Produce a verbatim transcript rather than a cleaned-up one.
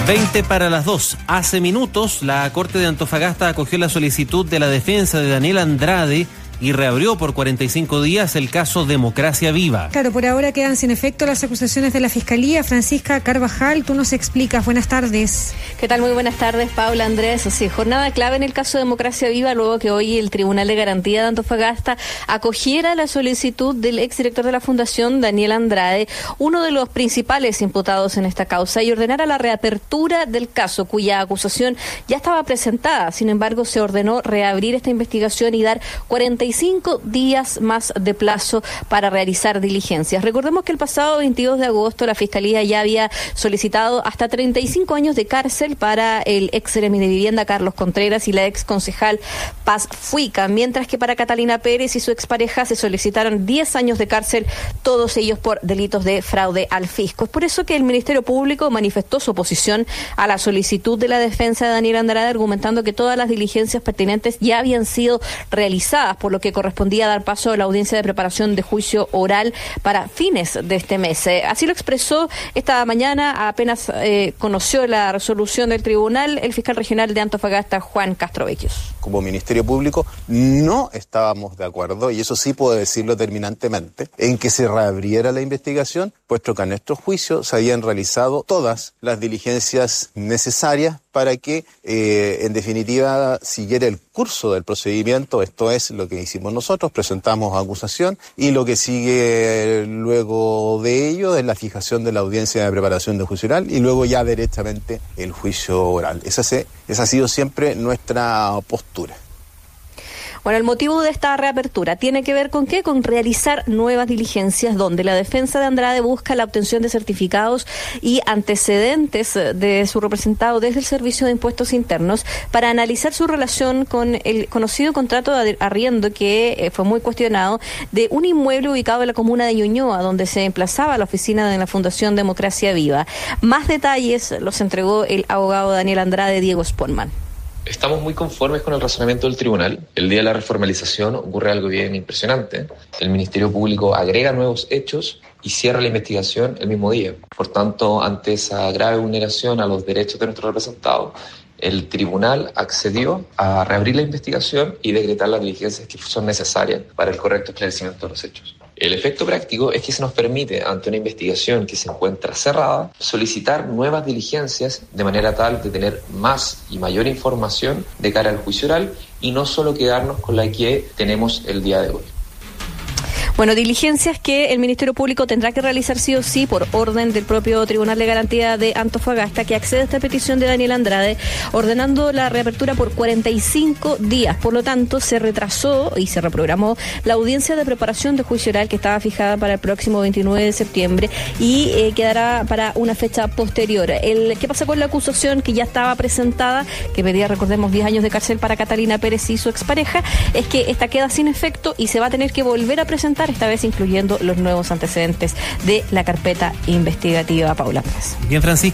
veinte para las dos. Hace minutos, la Corte de Antofagasta acogió la solicitud de la defensa de Daniel Andrade y reabrió por cuarenta y cinco días el caso Democracia Viva. Claro, por ahora quedan sin efecto las acusaciones de la Fiscalía. Francisca Carvajal, tú nos explicas. Buenas tardes. ¿Qué tal? Muy buenas tardes, Paula, Andrés. Sí, jornada clave en el caso Democracia Viva, luego que hoy el Tribunal de Garantía de Antofagasta acogiera la solicitud del exdirector de la Fundación, Daniel Andrade, uno de los principales imputados en esta causa, y ordenara la reapertura del caso, cuya acusación ya estaba presentada. Sin embargo, se ordenó reabrir esta investigación y dar cuarenta y cinco días más de plazo para realizar diligencias. Recordemos que el pasado veintidós de agosto la Fiscalía ya había solicitado hasta treinta y cinco años de cárcel para el ex seremi de Vivienda Carlos Contreras y la ex concejal Paz Fuica, mientras que para Catalina Pérez y su expareja se solicitaron diez años de cárcel, todos ellos por delitos de fraude al fisco. Es por eso que el Ministerio Público manifestó su oposición a la solicitud de la defensa de Daniel Andrade, argumentando que todas las diligencias pertinentes ya habían sido realizadas, por lo que correspondía dar paso a la audiencia de preparación de juicio oral para fines de este mes. Eh, así lo expresó esta mañana, apenas eh, conoció la resolución del tribunal, el fiscal regional de Antofagasta, Juan Castrovecchios. Como Ministerio Público no estábamos de acuerdo, y eso sí puedo decirlo terminantemente, en que se reabriera la investigación, puesto que en nuestro juicio se habían realizado todas las diligencias necesarias para que, eh, en definitiva, siguiera el curso del procedimiento. Esto es lo que hicimos nosotros, presentamos acusación, y lo que sigue luego de ello es la fijación de la audiencia de preparación de juicio oral y luego ya directamente el juicio oral. Esa, se, esa ha sido siempre nuestra postura. Bueno, el motivo de esta reapertura tiene que ver con qué, con realizar nuevas diligencias donde la defensa de Andrade busca la obtención de certificados y antecedentes de su representado desde el Servicio de Impuestos Internos para analizar su relación con el conocido contrato de arriendo que fue muy cuestionado de un inmueble ubicado en la comuna de Ñuñoa, donde se emplazaba la oficina de la Fundación Democracia Viva. Más detalles los entregó el abogado Daniel Andrade, Diego Sponman. Estamos muy conformes con el razonamiento del tribunal. El día de la reformalización ocurre algo bien impresionante. El Ministerio Público agrega nuevos hechos y cierra la investigación el mismo día. Por tanto, ante esa grave vulneración a los derechos de nuestro representado, el tribunal accedió a reabrir la investigación y decretar las diligencias que son necesarias para el correcto esclarecimiento de los hechos. El efecto práctico es que se nos permite, ante una investigación que se encuentra cerrada, solicitar nuevas diligencias de manera tal de tener más y mayor información de cara al juicio oral y no solo quedarnos con la que tenemos el día de hoy. Bueno, diligencias que el Ministerio Público tendrá que realizar sí o sí por orden del propio Tribunal de Garantía de Antofagasta, que accede a esta petición de Daniel Andrade, ordenando la reapertura por cuarenta y cinco días. Por lo tanto, se retrasó y se reprogramó la audiencia de preparación de juicio oral que estaba fijada para el próximo veintinueve de septiembre y eh, quedará para una fecha posterior. El, ¿Qué pasa con la acusación que ya estaba presentada, que pedía, recordemos, diez años de cárcel para Catalina Pérez y su expareja? Es que esta queda sin efecto y se va a tener que volver a presentar, esta vez incluyendo los nuevos antecedentes de la carpeta investigativa. Paula Pérez. Bien, Francisco.